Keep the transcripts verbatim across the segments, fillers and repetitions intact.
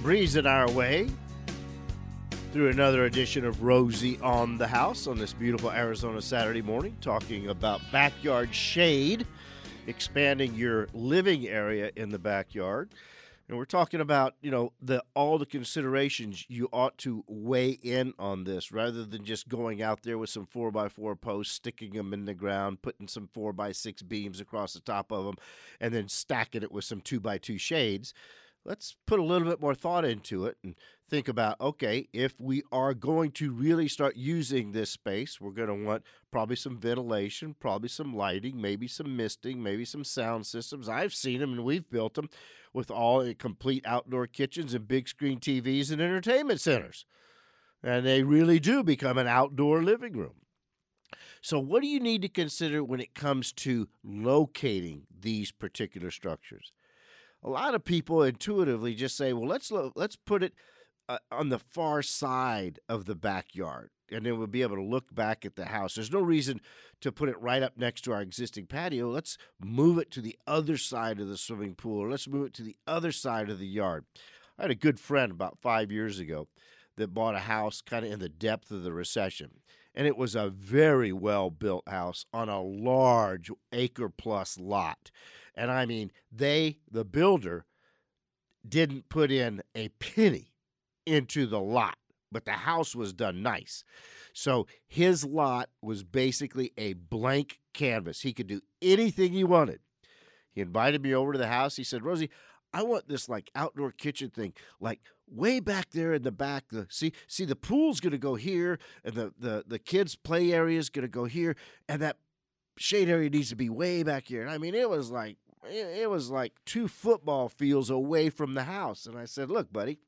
breezing our way through another edition of Rosie on the House on this beautiful Arizona Saturday morning, talking about backyard shade, expanding your living area in the backyard. And we're talking about, you know, the all the considerations you ought to weigh in on this rather than just going out there with some four by four posts, sticking them in the ground, putting some four by six beams across the top of them, and then stacking it with some two by two shades. Let's put a little bit more thought into it and think about, okay, if we are going to really start using this space, we're going to want probably some ventilation, probably some lighting, maybe some misting, maybe some sound systems. I've seen them and we've built them with all complete outdoor kitchens and big screen T Vs and entertainment centers. And they really do become an outdoor living room. So what do you need to consider when it comes to locating these particular structures? A lot of people intuitively just say, well, let's lo- let's put it uh, on the far side of the backyard, and then we'll be able to look back at the house. There's no reason to put it right up next to our existing patio. Let's move it to the other side of the swimming pool, or let's move it to the other side of the yard. I had a good friend about five years ago that bought a house kind of in the depth of the recession, and it was a very well-built house on a large acre-plus lot. And I mean, they, the builder, didn't put in a penny into the lot, but the house was done nice. So his lot was basically a blank canvas. He could do anything he wanted. He invited me over to the house. He said, Rosie, I want this like outdoor kitchen thing, like way back there in the back. The, see, see, the pool's going to go here, and the, the, the kids' play area is going to go here, and that shade area needs to be way back here. And I mean, it was like, it was like two football fields away from the house. And I said, look, buddy,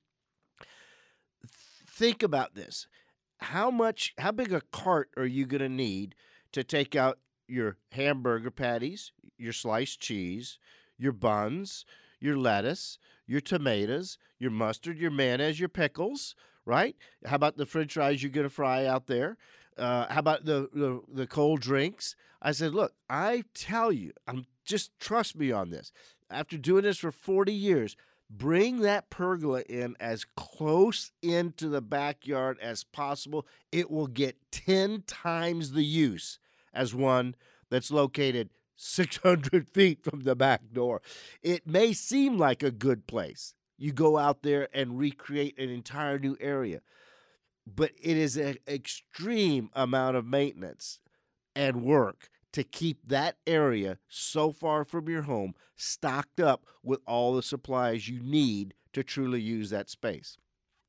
think about this. How much, how big a cart are you going to need to take out your hamburger patties, your sliced cheese, your buns, your lettuce, your tomatoes, your mustard, your mayonnaise, your pickles, right? How about the french fries you're going to fry out there? Uh, how about the, the the cold drinks? I said, look, I tell you, I'm just trust me on this. After doing this for forty years, bring that pergola in as close into the backyard as possible. It will get ten times the use as one that's located six hundred feet from the back door. It may seem like a good place. You go out there and recreate an entire new area. But it is an extreme amount of maintenance and work to keep that area so far from your home stocked up with all the supplies you need to truly use that space.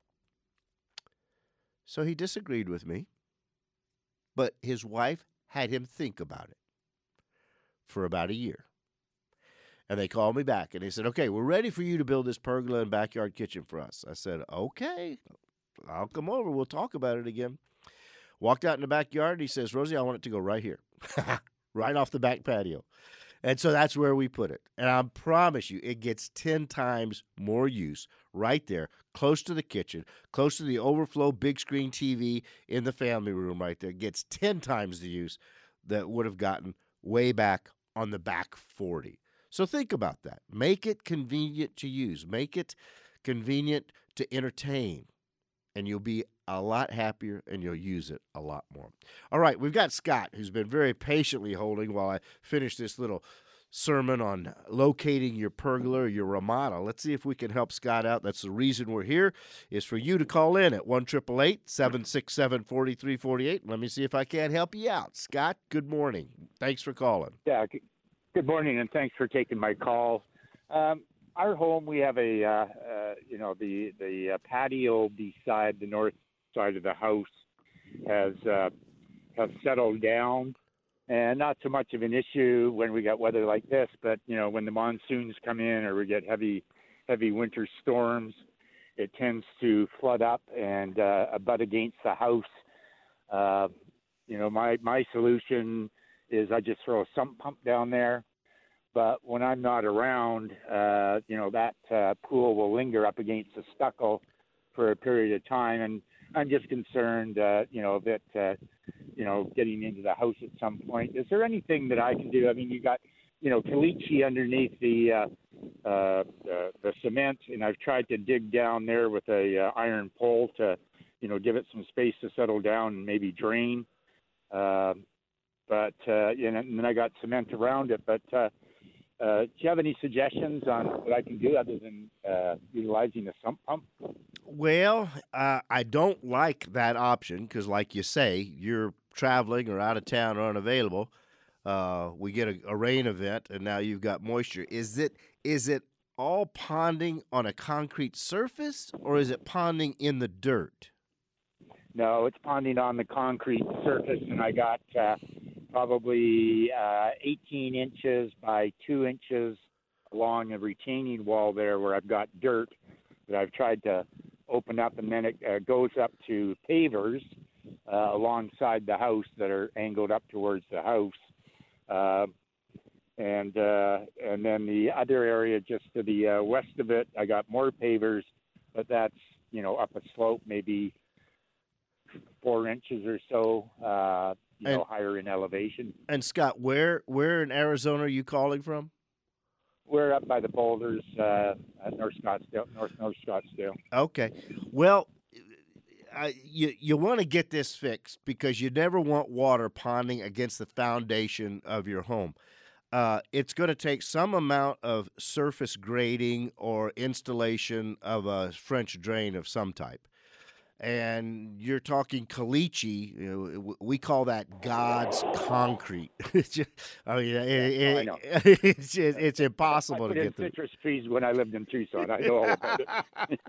So he disagreed with me, but his wife had him think about it for about a year. And they called me back and they said, okay, we're ready for you to build this pergola and backyard kitchen for us. I said, okay. I'll come over. We'll talk about it again. Walked out in the backyard, and he says, Rosie, I want it to go right here, right off the back patio. And so that's where we put it. And I promise you, it gets ten times more use right there, close to the kitchen, close to the overflow big screen T V in the family room right there. It gets ten times the use that would have gotten way back on the back forty. So think about that. Make it convenient to use. Make it convenient to entertain. And you'll be a lot happier, and you'll use it a lot more. All right, we've got Scott, who's been very patiently holding while I finish this little sermon on locating your pergola or your ramada. Let's see if we can help Scott out. That's the reason we're here, is for you to call in at one eight eight eight, seven six seven, four three four eight. Let me see if I can't help you out. Scott, good morning. Thanks for calling. Yeah, good morning, and thanks for taking my call. Um, Our home, we have a, uh, uh, you know, the the uh, patio beside the north side of the house has uh, has settled down, and not so much of an issue when we got weather like this. But you know, when the monsoons come in or we get heavy heavy winter storms, it tends to flood up and uh, abut against the house. Uh, you know, my my solution is I just throw a sump pump down there. But when I'm not around, uh, you know, that uh, pool will linger up against the stucco for a period of time. And I'm just concerned, uh, you know, that, uh, you know, getting into the house at some point. Is there anything that I can do? I mean, you got, you know, caliche underneath the uh, uh, the, the cement, and I've tried to dig down there with a uh, iron pole to, you know, give it some space to settle down and maybe drain. Uh, but uh, you know, and then I got cement around it. But uh, uh, do you have any suggestions on what I can do other than uh, utilizing a sump pump? Well, uh, I don't like that option because, like you say, you're traveling or out of town or unavailable. Uh, we get a, a rain event, and now you've got moisture. Is it is it all ponding on a concrete surface, or is it ponding in the dirt? No, it's ponding on the concrete surface, and I got uh, probably uh, eighteen inches by two inches along a retaining wall there where I've got dirt that I've tried to open up, and then it uh, goes up to pavers uh, alongside the house that are angled up towards the house. Uh, and uh, and then the other area just to the uh, west of it, I got more pavers, but that's, you know, up a slope, maybe four inches or so, uh, you and, know, higher in elevation. And Scott, where where in Arizona are you calling from? We're up by the boulders, uh, at North Scottsdale, North North Scottsdale. Okay, well, I, you you want to get this fixed because you never want water ponding against the foundation of your home. Uh, it's going to take some amount of surface grading or installation of a French drain of some type. And you're talking caliche, you know, we call that God's concrete. It's just, I mean, it, it, I know. it's just, it's impossible I put to in get through. citrus trees when I lived in Tucson. I know all about it.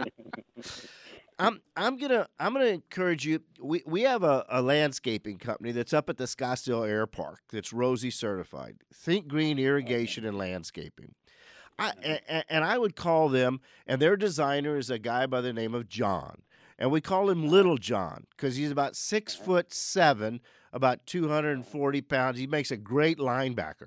I'm I'm gonna I'm gonna encourage you. We we have a, a landscaping company that's up at the Scottsdale Air Park that's Rosie certified. Think Green Irrigation and Landscaping. I and, and I would call them, and their designer is a guy by the name of John, and we call him Little John because he's about six foot seven, about two hundred and forty pounds. He makes a great linebacker.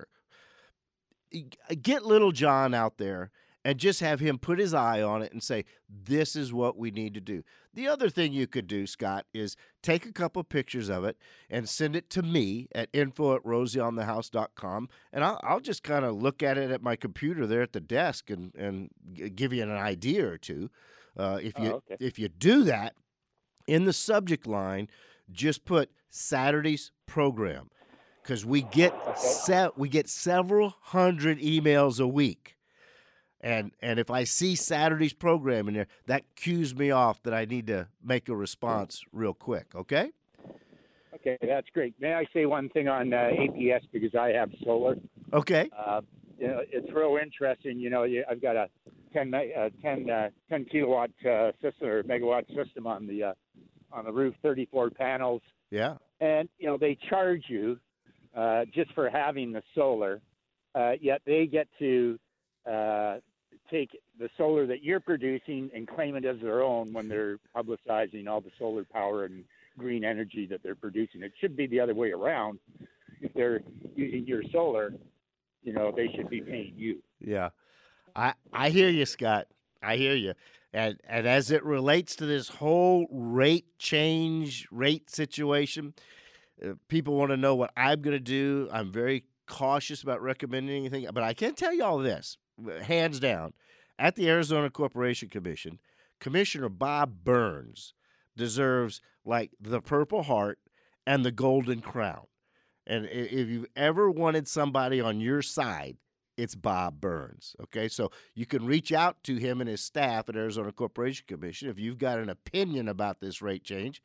Get Little John out there and just have him put his eye on it and say, this is what we need to do. The other thing you could do, Scott, is take a couple pictures of it and send it to me at info at rosie on the house dot com, and I'll, I'll just kind of look at it at my computer there at the desk and, and give you an idea or two. Uh, if you Oh, okay. if you do that, in the subject line, just put Saturday's program, because we get se- we get several hundred emails a week. And and if I see Saturday's program in there, that cues me off that I need to make a response real quick, okay? Okay, that's great. May I say one thing on uh, A P S because I have solar? Okay. Uh, you know, it's real interesting. You know, you, I've got a ten, uh, ten, uh, ten kilowatt uh, system or megawatt system on the uh, on the roof, thirty-four panels. Yeah. And you know, they charge you uh, just for having the solar, uh, yet they get to uh, take the solar that you're producing and claim it as their own when they're publicizing all the solar power and green energy that they're producing. It should be the other way around. If they're using your solar, you know, they should be paying you. Yeah. I I hear you, Scott. I hear you. And and as it relates to this whole rate change, rate situation, uh, people want to know what I'm going to do. I'm very cautious about recommending anything, but I can tell you all this, hands down. At the Arizona Corporation Commission, Commissioner Bob Burns deserves like the Purple Heart and the Golden Crown. And if you've ever wanted somebody on your side, it's Bob Burns, okay? So you can reach out to him and his staff at Arizona Corporation Commission. If you've got an opinion about this rate change,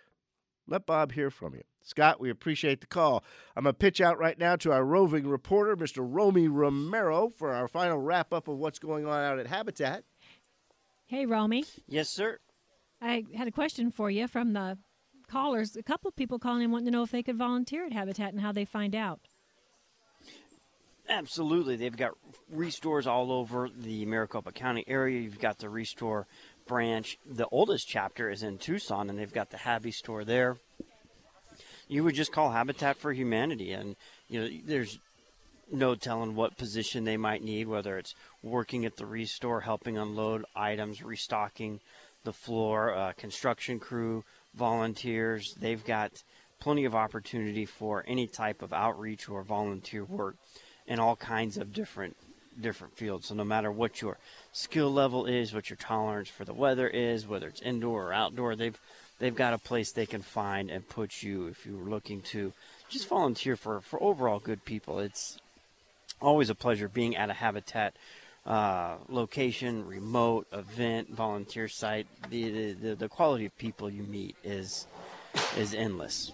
let Bob hear from you. Scott, we appreciate the call. I'm going to pitch out right now to our roving reporter, Mister Romy Romero, for our final wrap-up of what's going on out at Habitat. Hey, Romy. Yes, sir. I had a question for you from the callers. A couple of people calling in wanting to know if they could volunteer at Habitat and how they find out. Absolutely. They've got restores all over the Maricopa County area. You've got the Restore branch. The oldest chapter is in Tucson, and they've got the Habi store there. You would just call Habitat for Humanity, and you know there's no telling what position they might need, whether it's working at the Restore, helping unload items, restocking the floor, uh, construction crew, volunteers. They've got plenty of opportunity for any type of outreach or volunteer work in all kinds of different different fields. So no matter what your skill level is, what your tolerance for the weather is, whether it's indoor or outdoor, they've they've got a place they can find and put you if you're looking to just volunteer for, for overall good people. It's always a pleasure being at a Habitat uh, location, remote, event, volunteer site. The, the, the quality of people you meet is is endless.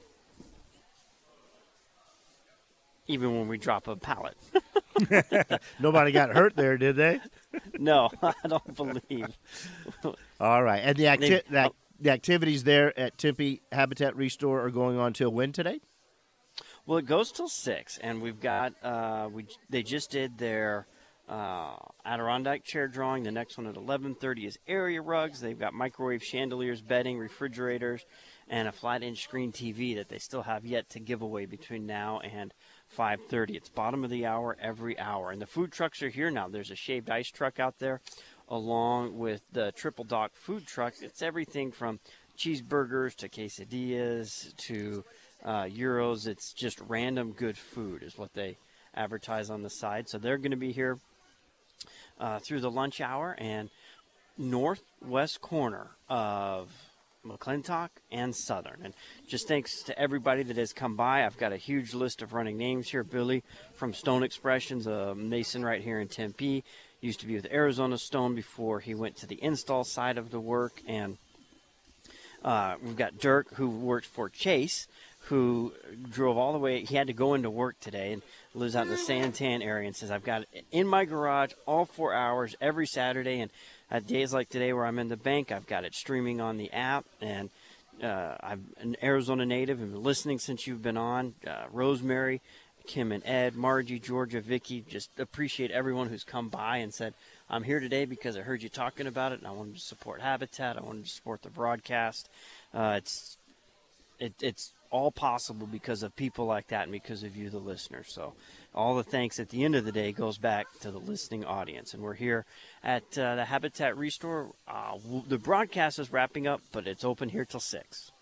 Even when we drop a pallet. Nobody got hurt there, did they? No, I don't believe. All right. And the, acti- They- the, the activities there at Tempe Habitat Restore are going on till when today? Well, it goes till six, and we've got uh, we they just did their uh, Adirondack chair drawing. The next one at eleven thirty is area rugs. They've got microwave chandeliers, bedding, refrigerators, and a flat-inch screen T V that they still have yet to give away between now and five thirty. It's bottom of the hour every hour, and the food trucks are here now. There's a shaved ice truck out there, along with the Triple Dock food truck. It's everything from cheeseburgers to quesadillas to Uh, Euros. It's just random good food is what they advertise on the side. So they're going to be here uh, through the lunch hour, and northwest corner of McClintock and Southern. And just thanks to everybody that has come by. I've got a huge list of running names here. Billy from Stone Expressions, a mason right here in Tempe, used to be with Arizona Stone before he went to the install side of the work. And uh, we've got Dirk, who worked for Chase, who drove all the way. He had to go into work today and lives out in the Santan area, and says, I've got it in my garage all four hours every Saturday. And at days like today where I'm in the bank, I've got it streaming on the app. And uh, I'm an Arizona native and been listening since you've been on. Uh, Rosemary, Kim and Ed, Margie, Georgia, Vicky, just appreciate everyone who's come by and said, I'm here today because I heard you talking about it, and I wanted to support Habitat. I wanted to support the broadcast. Uh, it's it, it's all possible because of people like that and because of you, the listeners. So all the thanks at the end of the day goes back to the listening audience. And we're here at uh, the Habitat Restore. Uh, w- the broadcast is wrapping up, but it's open here till six.